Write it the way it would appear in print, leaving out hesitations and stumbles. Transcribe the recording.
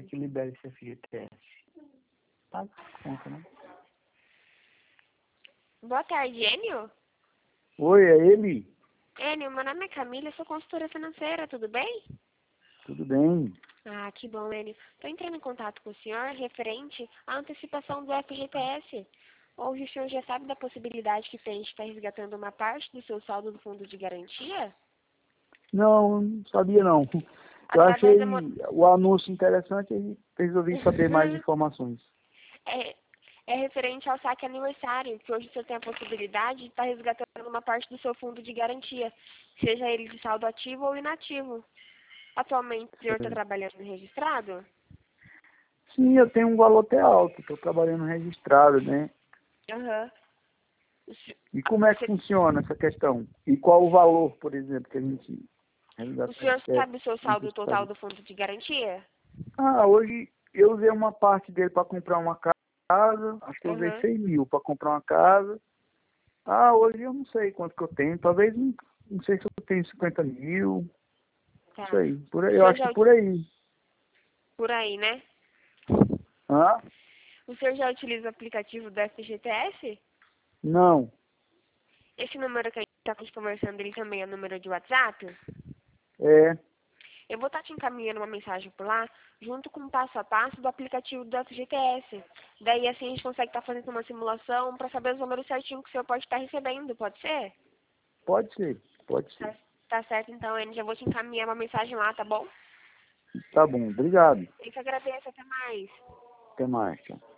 que libera esse FGTS. Paga a conta, né? Boa tarde, Enio. Oi, é ele? Enio, meu nome é Camila, eu sou consultora financeira, tudo bem? Tudo bem? Ah, que bom, Enio. Estou entrando em contato com o senhor referente à antecipação do FGTS. Hoje o senhor já sabe da possibilidade que tem de estar resgatando uma parte do seu saldo do fundo de garantia? Não sabia não. Eu Através achei da... o anúncio interessante e resolvi saber mais informações. É, é referente ao saque aniversário, que hoje o senhor tem a possibilidade de estar resgatando uma parte do seu fundo de garantia, seja ele de saldo ativo ou inativo. Atualmente o senhor está trabalhando registrado? Sim, eu tenho um valor até alto, estou trabalhando registrado, né? Aham. E como é que funciona essa questão? E qual o valor, por exemplo, que a gente O senhor resgata? sabe o seu saldo total do fundo de garantia? Hoje eu usei uma parte dele para comprar uma casa, acho que eu usei Aham. 100 mil para comprar uma casa. Hoje eu não sei quanto que eu tenho, talvez, não sei se eu tenho 50 mil, não Tá. sei, por O aí, eu senhor acho que já... por aí. Por aí, né? Hã? O senhor já utiliza o aplicativo do FGTS? Não, Esse número que a gente está conversando, ele também é número de WhatsApp? é, Eu vou estar te encaminhando uma mensagem por lá, junto com o passo a passo do aplicativo do FGTS. Daí assim a gente consegue estar fazendo uma simulação para saber os números certinhos que o senhor pode estar recebendo, pode ser? pode ser, pode ser. Tá certo então, Anny, já vou te encaminhar uma mensagem lá, tá bom? Tá bom, obrigado. Eu que agradeço, até mais. Até mais, tchau.